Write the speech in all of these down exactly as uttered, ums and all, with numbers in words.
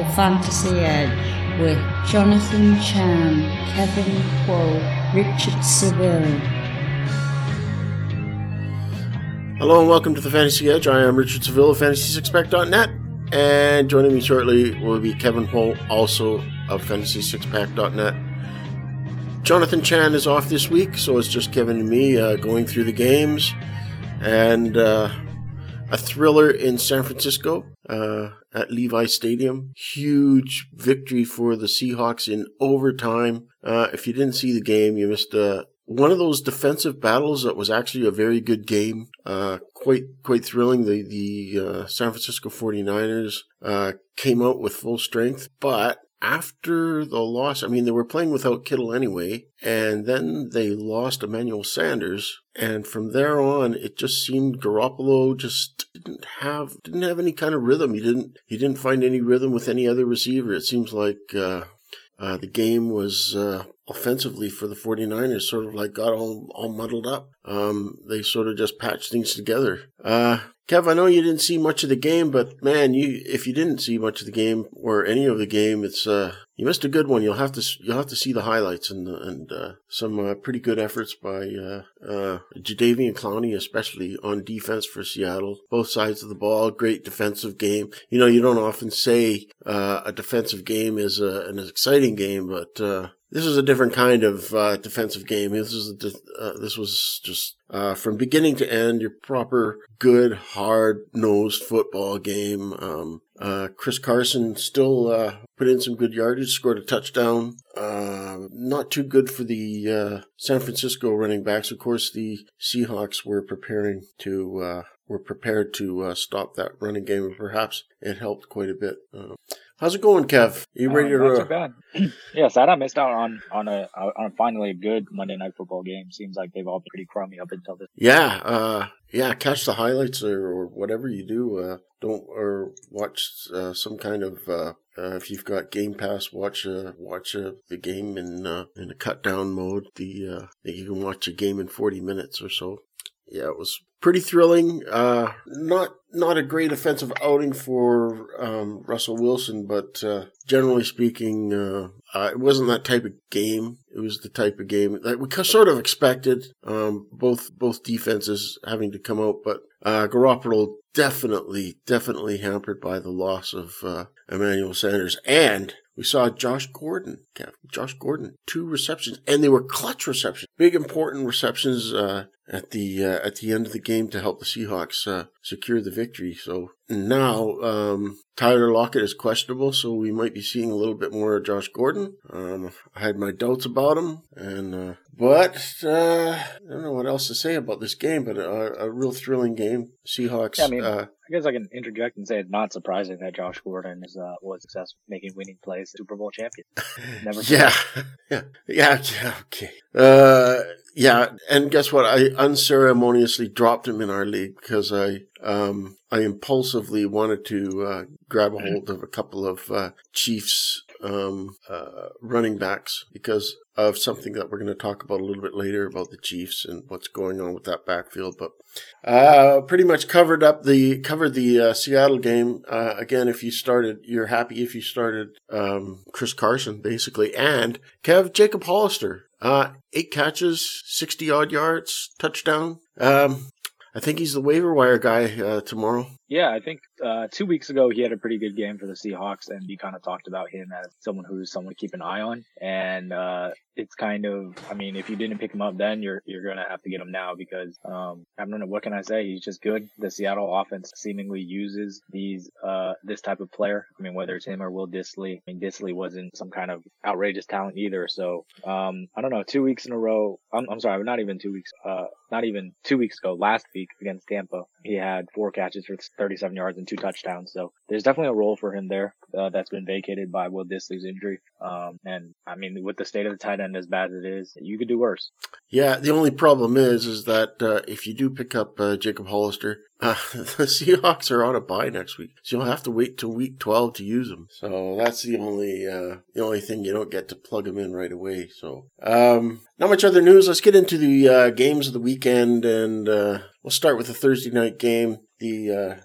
Fantasy Edge with Jonathan Chan, Kevin Kuo, Richard Seville. Hello and welcome to the Fantasy Edge. I am Richard Seville of fantasy six pack dot net, and joining me shortly will be Kevin Kuo, also of fantasy six pack dot net. Jonathan Chan is off this week, so it's just Kevin and me uh, going through the games, and uh, a thriller in San Francisco uh, at Levi Stadium. Huge victory for the Seahawks in overtime. Uh, if you didn't see the game, you missed uh, one of those defensive battles that was actually a very good game. Uh, quite quite thrilling. The, the uh, San Francisco forty-niners uh, came out with full strength, but after the loss, I mean, they were playing without Kittle anyway, and then they lost Emmanuel Sanders, and from there on, it just seemed Garoppolo just didn't have didn't have any kind of rhythm. He didn't he didn't find any rhythm with any other receiver. It seems like uh, uh, the game was uh, offensively for the forty-niners sort of like got all all muddled up. Um, they sort of just patched things together. Uh, Kev, I know you didn't see much of the game, but man, you if you didn't see much of the game or any of the game, it's uh you missed a good one. You'll have to you'll have to see the highlights and and uh, some uh, pretty good efforts by uh, uh, Jadeveon Clowney, especially on defense for Seattle. Both sides of the ball, great defensive game. You know, you don't often say uh, a defensive game is a, an exciting game, but uh, this is a different kind of uh, defensive game. This is a, uh, this was just uh, from beginning to end your proper, good, hard-nosed football game. Um, uh, Chris Carson still uh, put in some good yardage, scored a touchdown. Uh, not too good for the uh, San Francisco running backs. Of course, the Seahawks were preparing to uh, were prepared to uh, stop that running game, and perhaps it helped quite a bit. Uh, How's it going, Kev? Are you ready uh, to? Not too bad. Yeah, sad I missed out on on a on finally a good Monday Night Football game. Seems like they've all been pretty crummy up until this. Yeah, uh, yeah. Catch the highlights or, or whatever you do. Uh, don't or watch uh, some kind of. Uh, uh, if you've got Game Pass, watch uh, watch uh, the game in uh, in a cut down mode. The uh, you can watch a game in forty minutes or so. Yeah, it was pretty thrilling. Uh, not not a great offensive outing for um, Russell Wilson, but uh, generally speaking, uh, uh, it wasn't that type of game. It was the type of game that we sort of expected. Um, both both defenses having to come out, but uh, Garoppolo definitely definitely hampered by the loss of uh, Emmanuel Sanders, and we saw Josh Gordon. Josh Gordon, two receptions, and they were clutch receptions, big important receptions uh, at the uh, at the end of the game to help the Seahawks uh, secure the victory. So now um, Tyler Lockett is questionable, so we might be seeing a little bit more of Josh Gordon. Um, I had my doubts about him, and uh, but uh, I don't know what else to say about this game. But a, a real thrilling game. Seahawks. Yeah, I mean, uh, I guess I can interject and say it's not surprising that Josh Gordon is uh, was successful making winning plays, Super Bowl champion. Never. yeah, yeah, yeah, yeah. Okay. Uh, yeah, and guess what? I unceremoniously dropped him in our league because I um I impulsively wanted to uh, grab a hold of a couple of uh, Chiefs um uh, running backs because of something that we're going to talk about a little bit later about the Chiefs and what's going on with that backfield. But uh, pretty much covered up the covered the uh, Seattle game. Uh, again, if you started, you're happy if you started um, Chris Carson basically, and Kev Jacob Hollister, uh, eight catches, sixty odd yards, touchdown. Um, I think he's the waiver wire guy uh, tomorrow. Yeah, I think uh, two weeks ago he had a pretty good game for the Seahawks, and we kind of talked about him as someone who's someone to keep an eye on. And uh, it's kind of, I mean, if you didn't pick him up then, you're you're gonna have to get him now because um, I don't know, what can I say? He's just good. The Seattle offense seemingly uses these uh, this type of player. I mean, whether it's him or Will Dissly. I mean, Dissly wasn't some kind of outrageous talent either. So um, I don't know. Two weeks in a row. I'm, I'm sorry, not even two weeks. Uh, not even two weeks ago. Last week against Tampa, he had four catches for thirty-seven yards and two touchdowns. So there's definitely a role for him there uh, that's been vacated by Will Dissly's injury. Um, and I mean, with the state of the tight end as bad as it is, you could do worse. Yeah, the only problem is, is that uh, if you do pick up uh, Jacob Hollister, uh, the Seahawks are on a bye next week, so you'll have to wait till week twelve to use them. So that's the only uh, the only thing you don't get to plug them in right away. So um, not much other news. Let's get into the uh, games of the weekend, and uh, we'll start with the Thursday night game. The uh,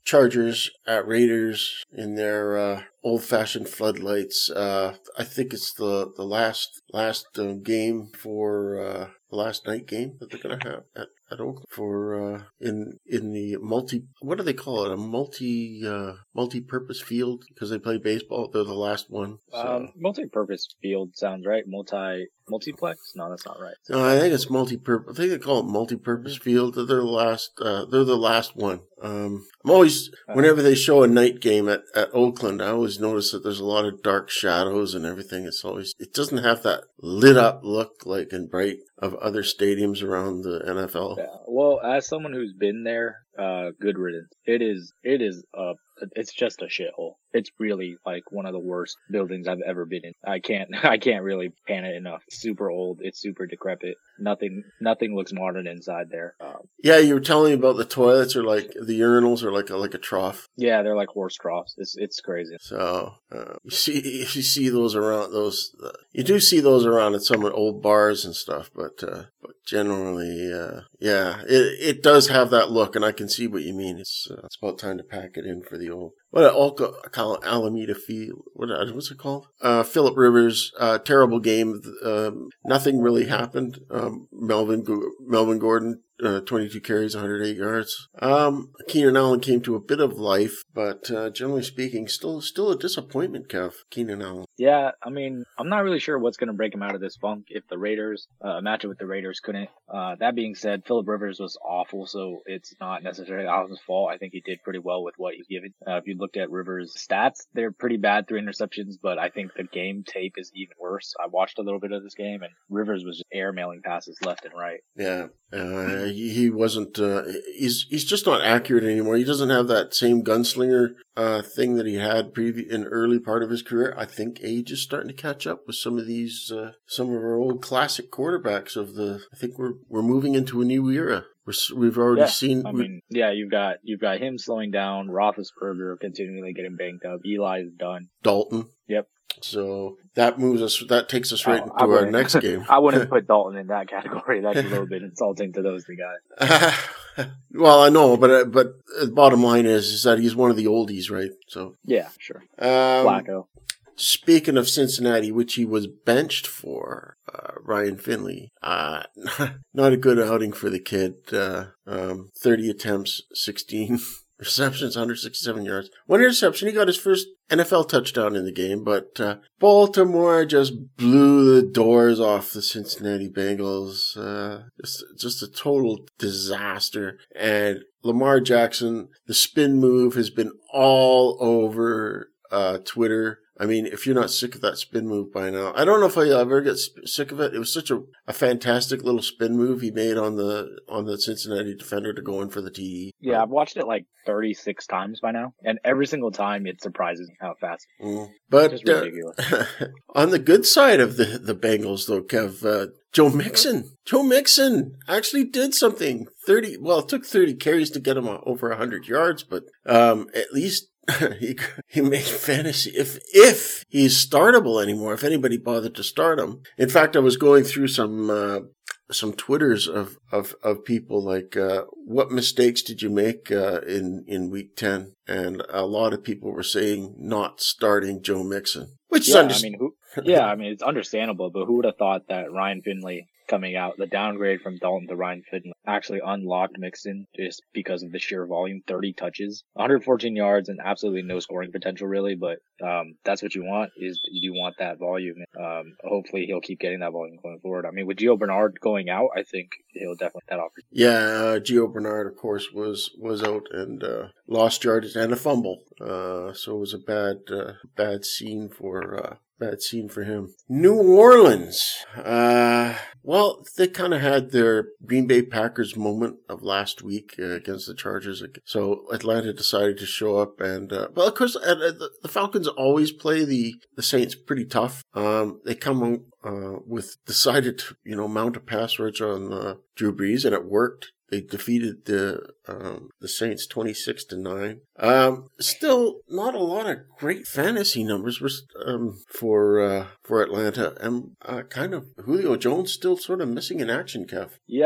Chargers at Raiders in their uh, old-fashioned floodlights. Uh, I think it's the the last last uh, game for uh, the last night game that they're going to have at, at Oakland for uh, in in the multi. What do they call it? A multi uh, multi-purpose field because they play baseball. They're the last one. So. Um, multi-purpose field sounds right. Multi multiplex? No, that's not right. No, I think it's multi-purpose. I think they call it multi-purpose field. They're the last. Uh, they're the last one. Um, I'm always whenever they show a night game at, at Oakland, I always notice that there's a lot of dark shadows and everything. It's always it doesn't have that lit up look like and bright of other stadiums around the N F L. Yeah. Well, as someone who's been there, uh, good riddance. It is. It is a. It's just a shithole. It's really like one of the worst buildings I've ever been in. I can't, I can't really pan it enough. It's super old. It's super decrepit. Nothing, nothing looks modern inside there. Um, yeah, you were telling me about the toilets, or like the urinals, or like a, like a trough. Yeah, they're like horse troughs. It's it's crazy. So uh, you see, you see those around those. Uh, you do see those around at some old bars and stuff, but uh, but generally, uh, yeah, it it does have that look, and I can see what you mean. It's uh, it's about time to pack it in for the old. What I call it, Alameda Field. What what's it called? Uh, Phillip Rivers. Uh, terrible game. Um, nothing really happened. Um, Melvin Melvin Gordon. Uh, twenty-two carries, one hundred eight yards. Um, Keenan Allen came to a bit of life, but uh, generally speaking, still still a disappointment, Kev. Keenan Allen. Yeah, I mean, I'm not really sure what's going to break him out of this funk if the Raiders, uh, a matchup with the Raiders couldn't. Uh, that being said, Phillip Rivers was awful, so it's not necessarily Allen's fault. I think he did pretty well with what he's given. Uh, if you looked at Rivers' stats, they're pretty bad, three interceptions, but I think the game tape is even worse. I watched a little bit of this game, and Rivers was just airmailing passes left and right. Yeah. Uh, he, he wasn't, uh, he's, he's just not accurate anymore. He doesn't have that same gunslinger, uh, thing that he had previ- in early part of his career. I think age is starting to catch up with some of these, uh, some of our old classic quarterbacks of the, I think we're, we're moving into a new era. We're, we've already yeah, seen. I mean, yeah, you've got, you've got him slowing down, Roethlisberger continually getting banged up, Eli's done. Dalton. Yep. So that moves us, that takes us right oh, into our next game. I wouldn't put Dalton in that category. That's a little bit insulting to those two guys. Uh, well, I know, but uh, but the bottom line is is that he's one of the oldies, right? So yeah, sure. Um, Flacco. Speaking of Cincinnati, which he was benched for, uh, Ryan Finley, uh, not a good outing for the kid. Uh, um, thirty attempts, sixteen receptions, one hundred sixty-seven yards. One interception. He got his first N F L touchdown in the game, but uh, Baltimore just blew the doors off the Cincinnati Bengals. Uh, just, just a total disaster. And Lamar Jackson, the spin move has been all over uh, Twitter. I mean, if you're not sick of that spin move by now, I don't know if I'll ever get sick of it. It was such a, a fantastic little spin move he made on the on the Cincinnati defender to go in for the T D. Yeah, I've watched it like thirty-six times by now, and every single time it surprises me how fast. Mm. But it's just ridiculous. Uh, on the good side of the, the Bengals, though, Kev, uh, Joe Mixon. Joe Mixon actually did something. thirty Well, it took thirty carries to get him over one hundred yards, but um, at least he he made fantasy if if he's startable anymore. If anybody bothered to start him. In fact, I was going through some uh, some Twitters of of of people like uh, what mistakes did you make uh, in in week ten, and a lot of people were saying not starting Joe Mixon, which yeah, is under- I mean, who, yeah, I mean it's understandable, but who would have thought that Ryan Finley coming out, the downgrade from Dalton to Ryan Finley, actually unlocked Mixon just because of the sheer volume, thirty touches, one hundred fourteen yards, and absolutely no scoring potential really, but um, that's what you want, is you do want that volume. Um, hopefully he'll keep getting that volume going forward. I mean, with Gio Bernard going out, I think he'll definitely have that opportunity. Yeah, uh, Gio Bernard, of course, was, was out and uh, lost yardage and a fumble, uh, so it was a bad, uh, bad scene for uh, Bad scene for him. New Orleans. Uh, well, they kind of had their Green Bay Packers moment of last week uh, against the Chargers. So Atlanta decided to show up and, uh, well, of course, uh, the, the Falcons always play the, the Saints pretty tough. Um, they come out uh, with decided to, you know, mount a pass rush on uh, Drew Brees, and it worked. They defeated the um, the Saints twenty-six to nine. Um, still, not a lot of great fantasy numbers um, for uh, for Atlanta, and uh, kind of Julio Jones still sort of missing in action, Kev. Yeah,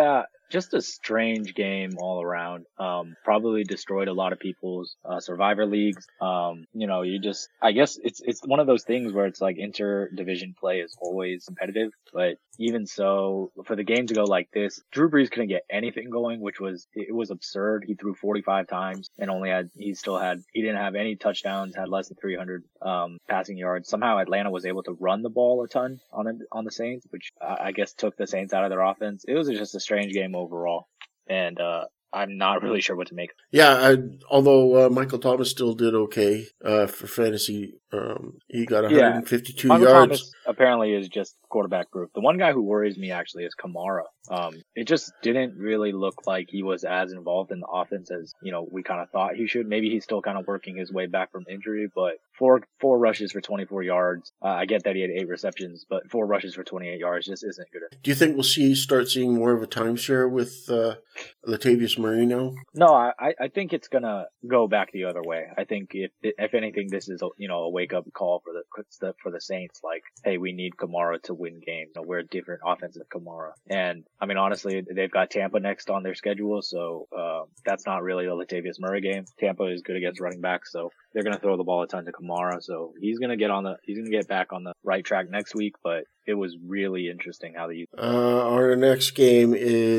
just a strange game all around. Um, probably destroyed a lot of people's uh, survivor leagues. Um, you know, you just, I guess it's it's one of those things where it's like inter-division play is always competitive, but even so, for the game to go like this, Drew Brees couldn't get anything going, which was, it was absurd. He threw forty-five times and only had, he still had, he didn't have any touchdowns, had less than three hundred um, passing yards. Somehow Atlanta was able to run the ball a ton on the, on the Saints, which uh, I guess took the Saints out of their offense. It was just a strange game overall. And, uh, I'm not really sure what to make. Yeah, I, although uh, Michael Thomas still did okay uh, for fantasy. Um, he got one hundred fifty-two yeah. Michael yards. Thomas apparently is just quarterback proof. The one guy who worries me actually is Kamara. Um, it just didn't really look like he was as involved in the offense as, you know, we kind of thought he should. Maybe he's still kind of working his way back from injury, but four four rushes for twenty-four yards. Uh, I get that he had eight receptions, but four rushes for twenty-eight yards just isn't good. Do you think we'll see start seeing more of a timeshare with uh, Latavius Murray now? No, I, I think it's gonna go back the other way. I think if if anything, this is a, you know, a wake up call for the for the Saints. Like, hey, we need Kamara to win games. You know, we're a different offensive Kamara. And I mean, honestly, they've got Tampa next on their schedule, so uh, that's not really a Latavius Murray game. Tampa is good against running backs, so they're gonna throw the ball a ton to Kamara. So he's gonna get on the he's gonna get back on the right track next week. But it was really interesting how they used it. Uh, our next game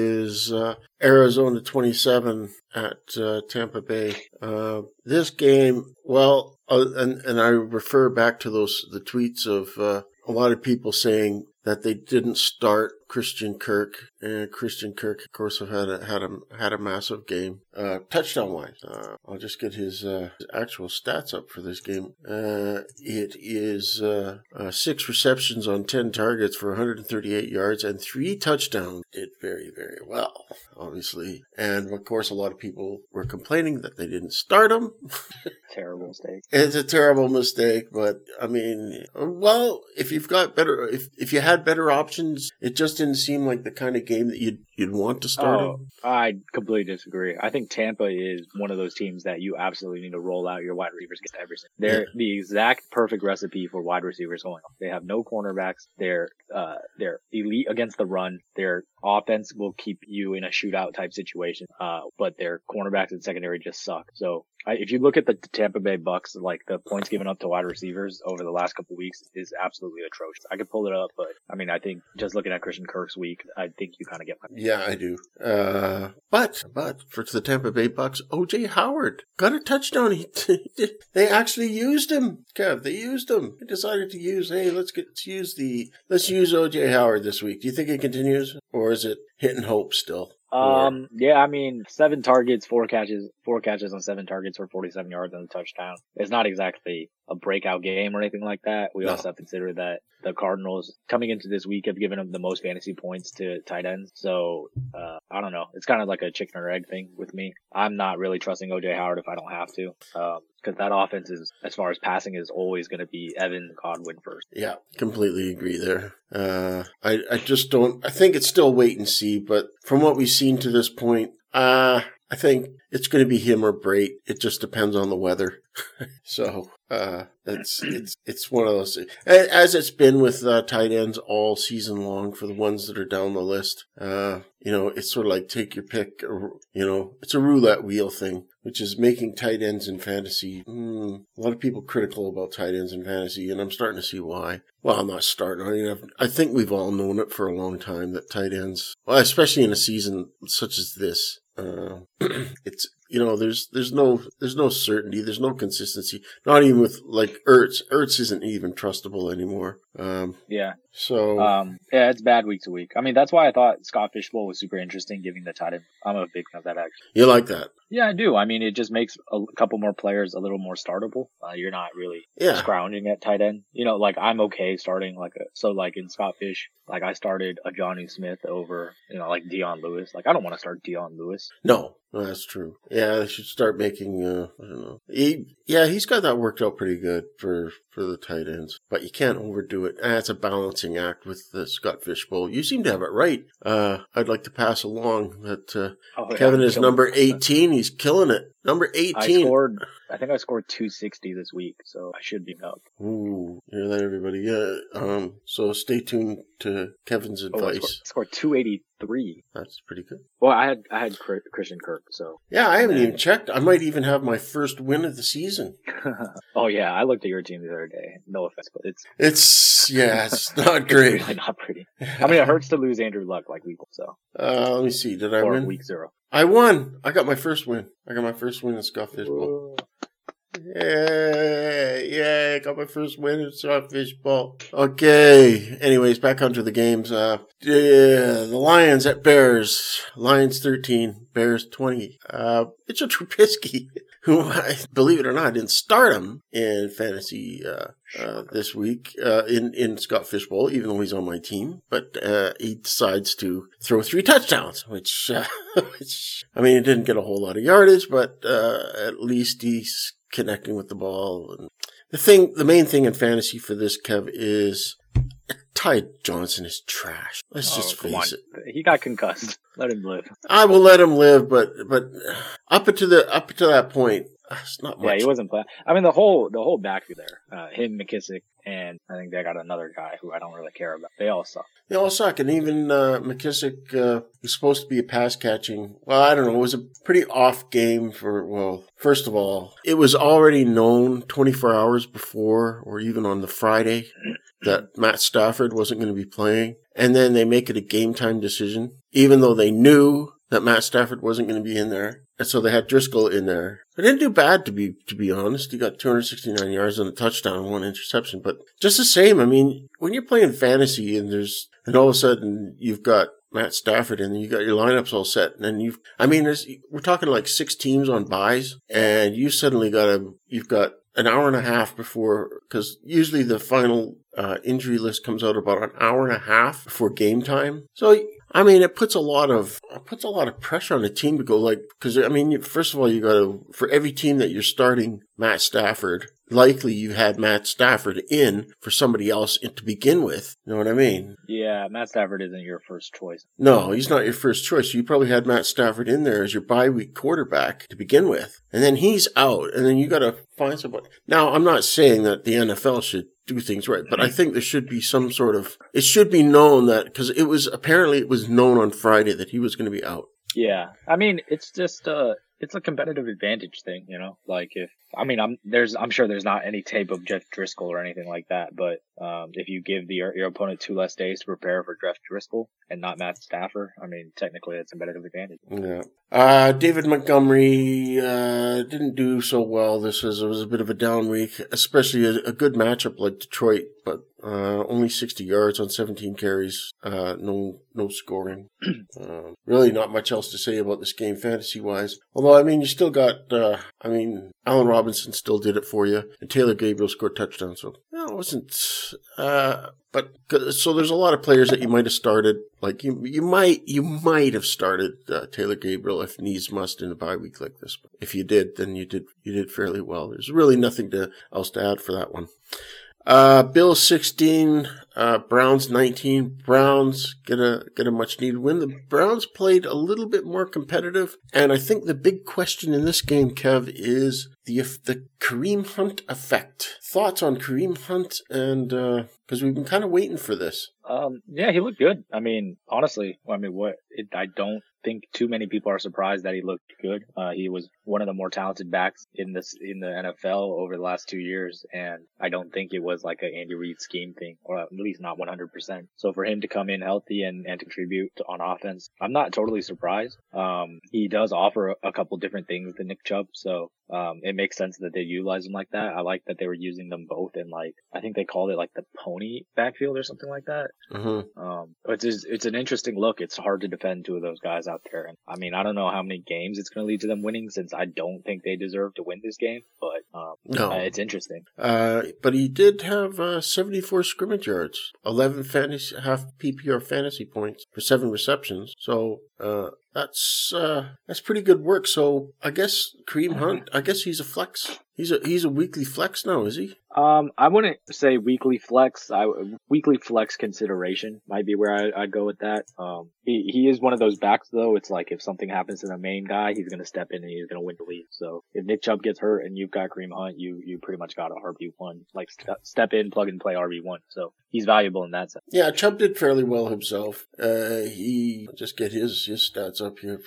is uh, Arizona twenty-seven at uh, Tampa Bay. Uh, this game, well, uh, and and I refer back to those the tweets of uh, a lot of people saying that they didn't start Christian Kirk, and Christian Kirk, of course, have had a had a had a massive game, uh, touchdown wise. Uh, I'll just get his, uh, his actual stats up for this game. Uh, it is uh, uh, six receptions on ten targets for one hundred thirty-eight yards and three touchdowns. Did very very well, obviously, and of course, a lot of people were complaining that they didn't start him. Terrible mistake. It's a terrible mistake, but I mean, well, if you've got better, if if you had better options, it just didn't seem like the kind of game that you'd you'd want to start. Oh, I completely disagree. I think Tampa is one of those teams that you absolutely need to roll out your wide receivers against every single. They're yeah. the exact perfect recipe for wide receivers going on. They have no cornerbacks. They're uh they're elite against the run. Their offense will keep you in a shootout type situation. Uh, but their cornerbacks and secondary just suck. So I, if you look at the Tampa Bay Bucks, like the points given up to wide receivers over the last couple of weeks is absolutely atrocious. I could pull it up, but I mean, I think just looking at Christian Kirk's week, I think you kind of get my. Yeah, I do. Uh, but, but for the Tampa Bay Bucks, O J Howard got a touchdown. He, they actually used him, Kev. They used him. They decided to use, hey, let's get, let's use the, let's use O J Howard this week. Do you think it continues, or is it hit and hope still? Um, yeah, I mean, seven targets, four catches, four catches on seven targets for forty-seven yards and a touchdown. It's not exactly a breakout game or anything like that. We no. also have to consider that the Cardinals coming into this week have given them the most fantasy points to tight ends. So, uh, I don't know. It's kind of like a chicken or egg thing with me. I'm not really trusting O J Howard if I don't have to. Um, Because that offense is, as far as passing, is always going to be Evan Godwin first. Yeah, completely agree there. Uh, I, I just don't, I think it's still wait and see, but from what we've seen to this point, uh, I think it's going to be him or Brait. It just depends on the weather. so, uh, it's, it's, it's one of those, as it's been with uh, tight ends all season long for the ones that are down the list. Uh, you know, it's sort of like take your pick, or, you know, it's a roulette wheel thing, which is making tight ends in fantasy. Mm, a lot of people critical about tight ends in fantasy, and I'm starting to see why. Well, I'm not starting. I mean, I've, I think we've all known it for a long time that tight ends, well, especially in a season such as this, uh, it's, you know, there's there's no there's no certainty, there's no consistency. Not even with like Ertz. Ertz isn't even trustable anymore. Um, yeah. So um, yeah, it's bad week to week. I mean, that's why I thought Scott Fish Bowl was super interesting, giving the tight end. I'm a big fan of that actually. You like that? Yeah, I do. I mean, it just makes a couple more players a little more startable. Uh, you're not really yeah. scrounging at tight end. You know, like I'm okay starting like a, so like in Scott Fish, like I started a Johnny Smith over, you know, like Dion Lewis. Like I don't want to start Dion Lewis. No, no, that's true. Yeah, they should start making, uh, I don't know. He, yeah, he's got that worked out pretty good for, for the tight ends, but you can't overdo it. Ah, it's a balancing act with the Scott Fish Bowl. You seem to have it right. Uh, I'd like to pass along that, uh, oh, yeah, Kevin is number eighteen. He's killing it. Number I eighteen. scored. I think I scored two sixty this week, so I should be up. Ooh, hear that, everybody? Yeah. Um. So stay tuned to Kevin's Oh, I advice. scored, scored two eighty-three. That's pretty good. Well, I had I had Christian Kirk, so. Yeah, I haven't And- even checked. I might even have my first win of the season. Oh yeah, I looked at your team the other day. No offense, but it's It's yeah, it's not it's great. really not pretty. I mean, it hurts to lose Andrew Luck like week one, so Uh, let me see. Did I or win? week zero. I won. I got my first win. I got my first win in Scott Fishbowl. Yeah, yeah, I got my first win in Scott Fishbowl. Okay. Anyways, back onto the games. Uh, yeah, the Lions at Bears. Lions thirteen, Bears twenty. Uh, Mitchell Trubisky, who I believe it or not, didn't start him in fantasy uh, uh, this week uh, in in Scott Fishbowl, even though he's on my team. But uh, he decides to throw three touchdowns, which, uh, which I mean, he didn't get a whole lot of yardage, but uh, at least he's connecting with the ball. And the thing, the main thing in fantasy for this, Kev, is Ty Johnson is trash. Let's Oh, just come on. face it. He got concussed. Let him live. I will let him live, but but up to the up to that point, it's not much. Yeah, he wasn't playing. I mean, the whole the whole backfield there, uh, him, McKissick, and I think they got another guy who I don't really care about. They all suck. They all suck, and even uh, McKissick uh, was supposed to be a pass catching. Well, I don't know. It was a pretty off game for. Well, first of all, it was already known twenty-four hours before, or even on the Friday, that Matt Stafford wasn't going to be playing, and then they make it a game time decision, even though they knew that Matt Stafford wasn't going to be in there. And so they had Driscoll in there. They didn't do bad, to be to be honest. He got two hundred sixty-nine yards and a touchdown and one interception. But just the same, I mean, when you're playing fantasy and there's, and all of a sudden you've got Matt Stafford and you got your lineups all set, and then you've, I mean, there's, we're talking like six teams on buys, and you suddenly got a, you've got an hour and a half before, because usually the final uh, injury list comes out about an hour and a half before game time. So, I mean, it puts a lot of it puts a lot of pressure on the team to go, like, because I mean, first of all, you got to, for every team that you're starting Matt Stafford, likely you had Matt Stafford in for somebody else to begin with. You know what I mean? Yeah, Matt Stafford isn't your first choice. No, he's not your first choice. You probably had Matt Stafford in there as your bye week quarterback to begin with, and then he's out, and then you got to find somebody. Now, I'm not saying that the N F L should do things right, but I think there should be some sort of, it should be known that, because it was, apparently it was known on Friday that he was going to be out. Yeah, I mean, it's just uh, it's a competitive advantage thing, you know. Like if I mean, I'm there's I'm sure there's not any tape of Jeff Driscoll or anything like that, but um, if you give the your, your opponent two less days to prepare for Jeff Driscoll and not Matt Stafford, I mean, technically it's a competitive advantage. Yeah. Uh, David Montgomery uh, didn't do so well. This was, it was a bit of a down week, especially a, a good matchup like Detroit, but uh, only sixty yards on seventeen carries, uh, no no scoring. uh, really not much else to say about this game fantasy-wise. Although, I mean, you still got, uh, I mean, Allen Robinson still did it for you, and Taylor Gabriel scored touchdowns, so no, it wasn't, uh, but, so there's a lot of players that you might have started, like, you you might, you might have started uh, Taylor Gabriel if needs must in a bye week like this. But if you did, then you did, you did fairly well. There's really nothing to, else to add for that one. Uh, Bills sixteen, uh, Browns nineteen. Browns get a, get a much needed win. The Browns played a little bit more competitive. And I think the big question in this game, Kev, is the, the Kareem Hunt effect. Thoughts on Kareem Hunt? And, uh, cause we've been kind of waiting for this. Um, yeah, he looked good. I mean, honestly, I mean, what it, I don't think too many people are surprised that he looked good. Uh, he was one of the more talented backs in this in the N F L over the last two years, and I don't think it was like an Andy Reid scheme thing, or at least not one hundred percent. So for him to come in healthy and, and contribute to, on offense, I'm not totally surprised. Um, he does offer a, a couple different things than Nick Chubb, so um, it makes sense that they utilize him like that. I like that they were using them both in, like, I think they called it like the pony backfield or something like that. Mm-hmm. Um, it's just, it's an interesting look. It's hard to defend two of those guys out there. And I mean, I don't know how many games it's going to lead to them winning, since I don't think they deserve to win this game, but, um, No. uh, it's interesting. Uh, but he did have, uh, seventy-four scrimmage yards, eleven fantasy, half P P R fantasy points for seven receptions. So, uh, that's, uh, that's pretty good work. So I guess Kareem Hunt, I guess he's a flex. He's a he's a weekly flex now, is he? Um, I wouldn't say weekly flex. I weekly flex consideration might be where I, I'd go with that. Um, he he is one of those backs though. It's like if something happens to the main guy, he's gonna step in and he's gonna win the league. So if Nick Chubb gets hurt and you've got Kareem Hunt, you you pretty much got a R B one, like st- step in, plug and play R B one. So he's valuable in that sense. Yeah, Chubb did fairly well himself. Uh, he just get his his stats up here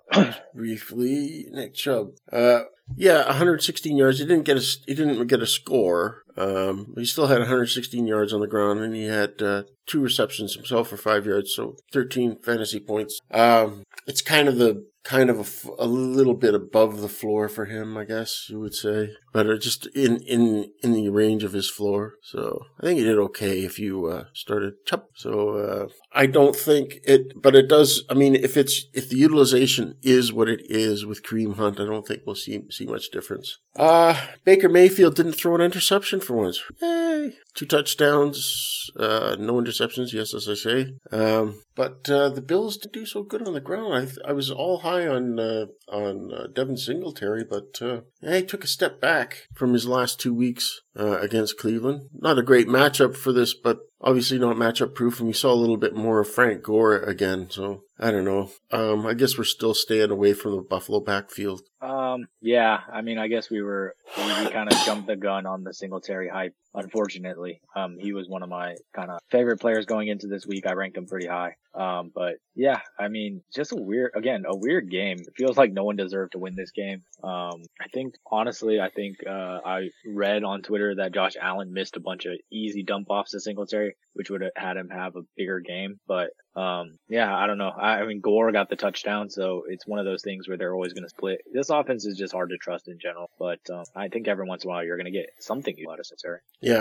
briefly. Nick Chubb. Uh. Yeah, one hundred sixteen yards. He didn't get a he didn't get a score. Um, he still had one hundred sixteen yards on the ground, and he had uh, two receptions himself for five yards, so thirteen fantasy points. Um, it's kind of the kind of a, a little bit above the floor for him, I guess you would say, but uh, just in in in the range of his floor. So I think he did okay if you uh, started Chubb. So uh, I don't think it, but it does. I mean, if it's if the utilization is what it is with Kareem Hunt, I don't think we'll see see much difference. Uh Baker Mayfield didn't throw an interception for once. Yay! Two touchdowns, uh, no interceptions. Yes, as I say. Um, but uh, the Bills didn't do so good on the ground. I I was all high on uh, on uh, Devin Singletary, but uh, yeah, he took a step back from his last two weeks uh, against Cleveland. Not a great matchup for this, but obviously not matchup proof. And we saw a little bit more of Frank Gore again. So I don't know. Um, I guess we're still staying away from the Buffalo backfield. Um, yeah, I mean, I guess we were, we, we kind of jumped the gun on the Singletary hype, unfortunately. Um, he was one of my kind of favorite players going into this week. I ranked him pretty high. Um, but yeah, I mean, just a weird, again, a weird game. It feels like no one deserved to win this game. Um, I think, honestly, I think, uh, I read on Twitter that Josh Allen missed a bunch of easy dump offs to Singletary, which would have had him have a bigger game. But, um, yeah, I don't know. I, I mean, Gore got the touchdown, so it's one of those things where they're always going to split. This offense is just hard to trust in general, but, um, I think every once in a while you're going to get something out of Singletary. Yeah.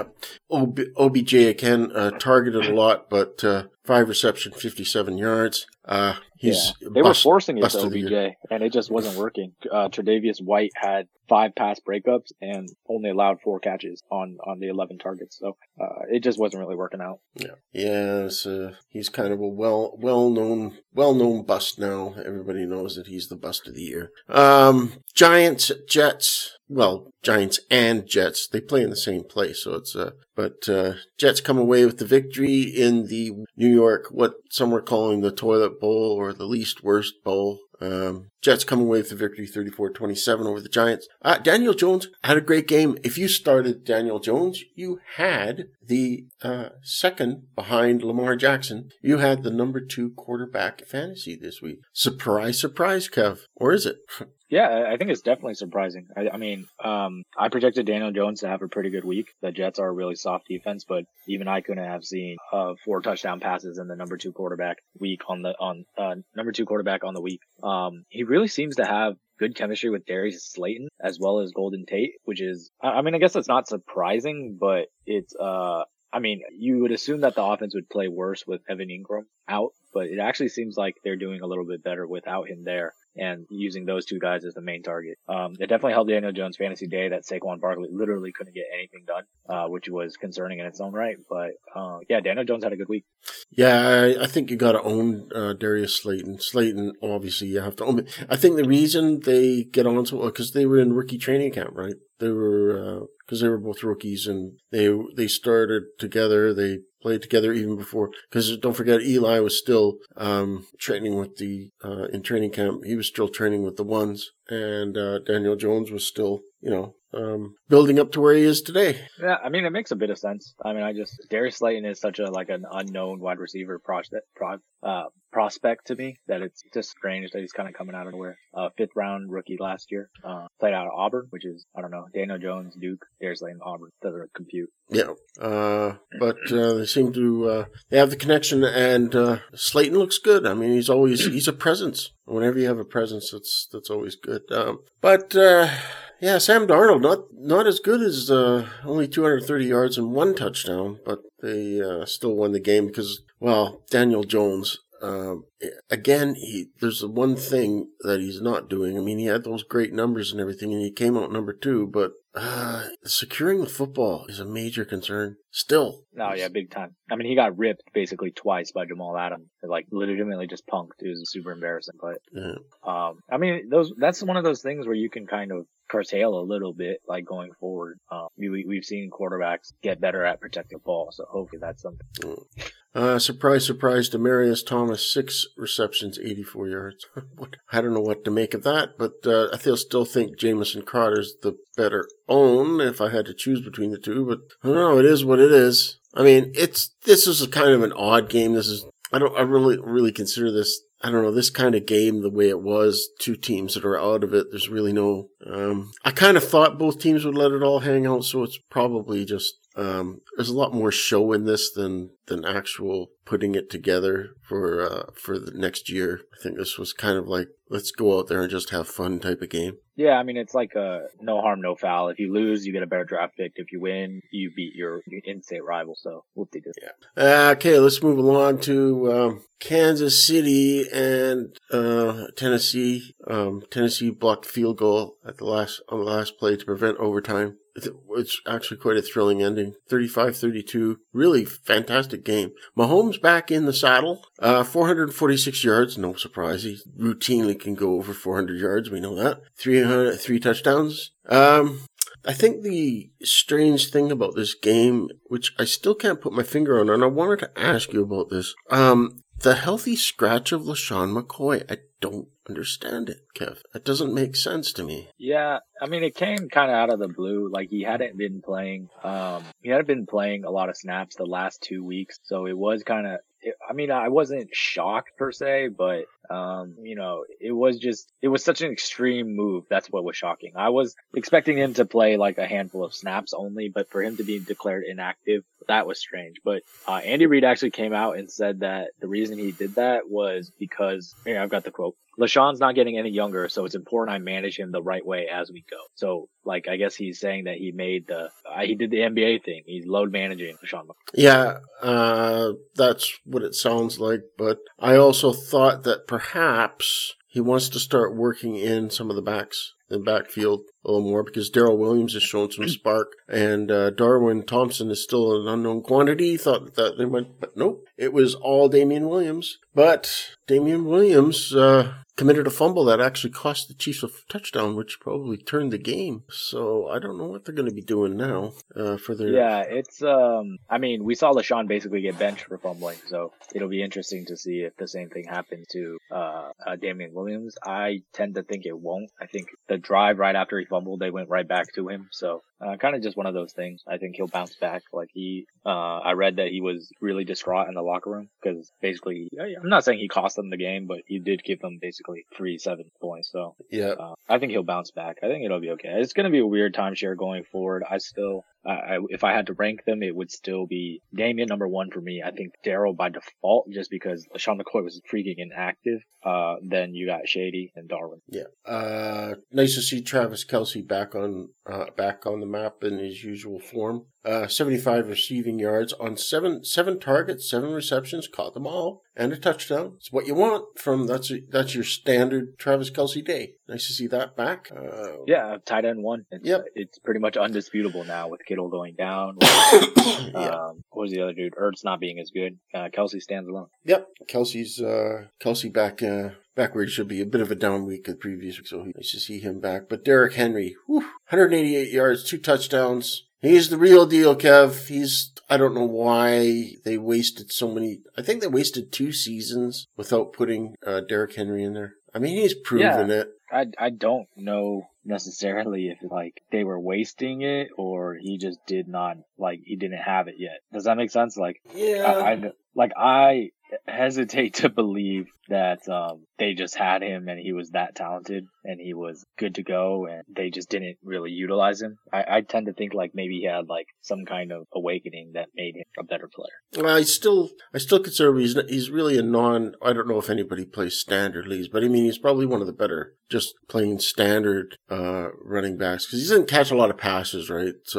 O B J again, uh, targeted a lot, but, uh, five reception, fifty-seven yards. Uh, he's yeah. They bust, were forcing it to O B J, and it just wasn't working. Uh, Tre'Davious White had five pass breakups and only allowed four catches on, on the eleven targets. So, uh, it just wasn't really working out. Yeah. Yes, uh, he's kind of a well, well-known, well-known bust now. Everybody knows that he's the bust of the year. Um, Giants, Jets. Well, Giants and Jets, they play in the same place, so it's, uh, but, uh, Jets come away with the victory in the New York, what some were calling the toilet bowl or the least worst bowl. Um, Jets come away with the victory thirty-four twenty-seven over the Giants. Uh, Daniel Jones had a great game. If you started Daniel Jones, you had the, uh, second behind Lamar Jackson. You had the number two quarterback in fantasy this week. Surprise, surprise, Kev. Or is it? Yeah, I think it's definitely surprising. I, I mean, um, I projected Daniel Jones to have a pretty good week. The Jets are a really soft defense, but even I couldn't have seen uh, four touchdown passes in the number two quarterback week on the on uh, number two quarterback on the week. Um, he really seems to have good chemistry with Darius Slayton as well as Golden Tate, which is, I mean, I guess it's not surprising, but it's, uh, I mean, you would assume that the offense would play worse with Evan Ingram out, but it actually seems like they're doing a little bit better without him there and using those two guys as the main target. Um, it definitely helped Daniel Jones' fantasy day that Saquon Barkley literally couldn't get anything done, uh, which was concerning in its own right. But, uh, yeah, Daniel Jones had a good week. Yeah, I, I think you got to own uh, Darius Slayton. Slayton, obviously, you have to own it. I think the reason they get on so well, because they were in rookie training camp, right? They were, because uh, they were both rookies and they they started together. They played together even before, because don't forget, Eli was still um, training with the, uh, in training camp, he was still training with the ones, and uh, Daniel Jones was still, you know, um, building up to where he is today. Yeah, I mean, it makes a bit of sense. I mean, I just, Darius Slayton is such a, like, an unknown wide receiver prospect, pro, uh, prospect to me that it's just strange that he's kind of coming out of nowhere. Uh, fifth round rookie last year, uh, played out of Auburn, which is, I don't know, Daniel Jones, Duke, Darius Slayton, Auburn, doesn't compute. Yeah, uh, but, uh, they seem to, uh, they have the connection, and, uh, Slayton looks good. I mean, he's always, he's a presence. Whenever you have a presence, that's, that's always good. Um, but, uh, yeah, Sam Darnold, not, not as good as, uh, only two hundred thirty yards and one touchdown, but they, uh, still won the game because, well, Daniel Jones, um, again, he there's the one thing that he's not doing. I mean, he had those great numbers and everything, and he came out number two, but uh, securing the football is a major concern still. No, yeah, big time. I mean, he got ripped basically twice by Jamal Adams. Like, legitimately just punked. It was super embarrassing. But, yeah. um, I mean, those that's one of those things where you can kind of curtail a little bit, like, going forward. Um, we, we've seen quarterbacks get better at protecting the ball, so hopefully that's something. Mm. Uh, surprise, surprise, Demaryius Thomas, six receptions, eighty-four yards. I don't know what to make of that, but uh, I still still think Jamison Crowder's the better own if I had to choose between the two, but I don't know, it is what it is. I mean, it's this is a kind of an odd game. This is, I don't, I really, really consider this, I don't know, this kind of game the way it was, two teams that are out of it. There's really no, um, I kind of thought both teams would let it all hang out, so it's probably just, Um, there's a lot more show in this than, than actual putting it together for, uh, for the next year. I think this was kind of like, let's go out there and just have fun type of game. Yeah, I mean, it's like a no harm, no foul. If you lose, you get a better draft pick. If you win, you beat your, your in-state rival. So, whoop-de-doo. Yeah. Uh, okay, let's move along to, um, Kansas City and, uh, Tennessee. Um, Tennessee blocked field goal at the last, on the last play to prevent overtime. It's actually quite a thrilling ending. thirty-five thirty-two. Really fantastic game. Mahomes back in the saddle. Uh, four hundred forty-six yards. No surprise. He routinely can go over four hundred yards. We know that. three hundred, three touchdowns. Um, I think the strange thing about this game, which I still can't put my finger on, and I wanted to ask you about this. Um, the healthy scratch of LaShawn McCoy. I don't understand it, Kev. It doesn't make sense to me. Yeah, I mean, it came kind of out of the blue. Like, he hadn't been playing, um, he hadn't been playing a lot of snaps the last two weeks. So it was kind of, I mean, I wasn't shocked per se, but, um, you know, it was just, it was such an extreme move. That's what was shocking. I was expecting him to play like a handful of snaps only, but for him to be declared inactive, that was strange. But, uh, Andy Reid actually came out and said that the reason he did that was because, here, I've got the quote. LaShawn's not getting any younger, so it's important I manage him the right way as we go. So, like, I guess he's saying that he made the, uh, he did the N B A thing. He's load managing LaShawn McCoy. Yeah, uh, that's what it sounds like. But I also thought that perhaps he wants to start working in some of the backs, the backfield a little more, because Darrell Williams has shown some spark, and uh, Darwin Thompson is still an unknown quantity. He thought that they went, but nope, it was all Damian Williams. But Damian Williams uh, committed a fumble that actually cost the Chiefs a touchdown, which probably turned the game. So I don't know what they're going to be doing now uh, for their. Yeah, it's. Um, I mean, we saw LaShawn basically get benched for fumbling, so it'll be interesting to see if the same thing happens to uh, uh, Damian Williams. I tend to think it won't. I think the drive right after he fumbled, they went right back to him. So uh, kind of just one of those things. I think he'll bounce back. Like he, uh, I read that he was really distraught in the locker room because basically, I'm not saying he cost them the game, but he did give them basically three seven points. So yeah, uh, I think he'll bounce back. I think it'll be okay. It's going to be a weird timeshare going forward. I still, I, I, if I had to rank them, it would still be Damian number one for me. I think Darrell by default, just because LaShawn McCoy was freaking inactive. Uh, then you got Shady and Darwin. Yeah. Uh, nice to see Travis Kelce back on, uh, back on the map in his usual form. Uh, seventy-five receiving yards on seven, seven targets, seven receptions, caught them all, and a touchdown. It's what you want from, that's, a, that's your standard Travis Kelce day. Nice to see that back. Uh, yeah, tight end one. It's, yep. It's pretty much undisputable now with Kittle going down. With, yeah. um, what was the other dude? Ertz not being as good. Uh, Kelce stands alone. Yep. Kelce's, uh, Kelce back, uh, back where he should be. A bit of a down week the previous week, so nice to see him back. But Derrick Henry, whew, one hundred eighty-eight yards, two touchdowns. He's the real deal, Kev. He's, I don't know why they wasted so many. I think they wasted two seasons without putting uh, Derrick Henry in there. I mean, he's proven yeah, it. I, I don't know necessarily if like they were wasting it or he just did not, like he didn't have it yet. Does that make sense? Like, yeah. I, I like I hesitate to believe that um they just had him and he was that talented and he was good to go and they just didn't really utilize him. I, I tend to think like maybe he had like some kind of awakening that made him a better player. Well, I still, I still consider he's he's really a non. I don't know if anybody plays standard leagues, but I mean he's probably one of the better just playing standard uh running backs because he doesn't catch a lot of passes, right? So